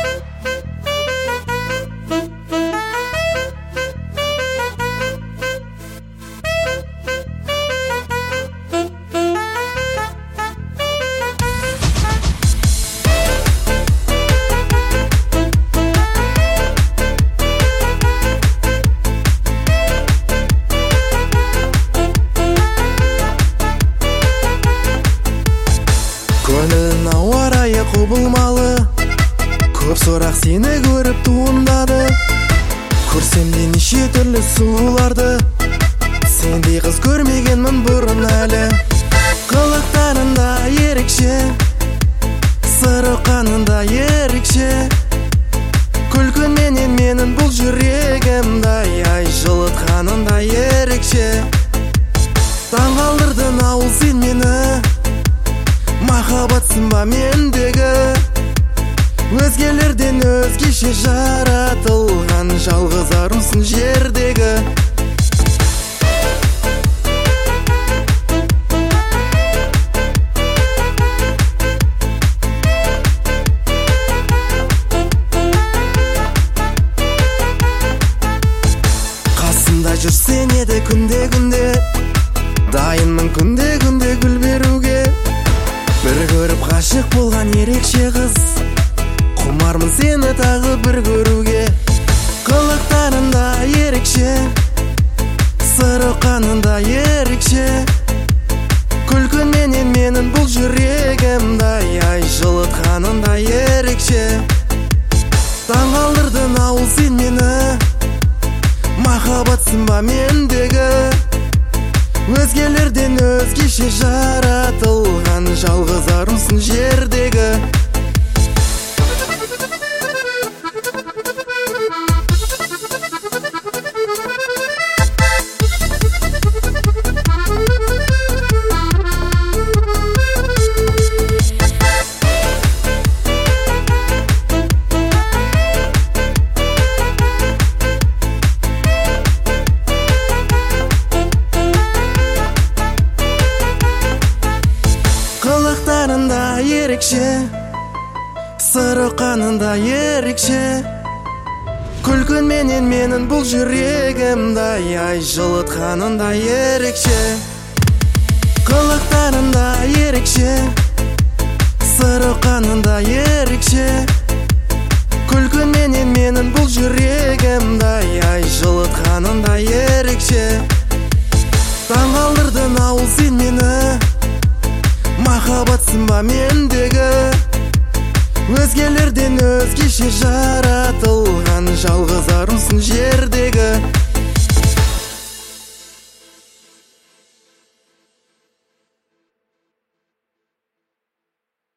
Көңілін ауа райы құбылмалы, көп сұрақ сені көріп туындады. Көрсем де неше түрлі сұлуларды, сендей қыз көрмегенмін бұрын әлі. Қылықтарында ерекше, сырыққанында ерекше, күлкіңменен менің бұл жүрегімді ай жылытқанында ерекше. Таңғалдырдың ауыл сен мені, махаббатсың ба мендегі, өзгелерден өзгеше жаратылған жалғыз арусың жердегі. Қасымда жүрсен еді күнде-күнде, дайынмын күнде-күнде гүл беруге. Бір көріп ғашық болған ерекше қыз, құмармын сені тағы бір көруге. Қылықтарында ерекше, сырыққанында ерекше, күлкіңменен менің бұл жүрегімді ай жылытқанында ерекше. Таңғалдырдың ауыл сен мені, махаббатсың ба мендегі, өзгелерден өзгеше жаратылған жалғыз арусың жердегі. Қылықтарында ерекше, сырыққанында ерекше, күлкіңменен менің бұл жүрегімді ай жылытқанында ерекше. Қылықтарында ерекше, сырыққанында ерекше, күлкіңменен менің бұл жүрегімді ай жылытқанында ерекше. Таңғалдырдың ауыл сен мені, махаббатсың ба мендегі, өзгелерден өзгеше жаратылған жалғыз арусың жерде.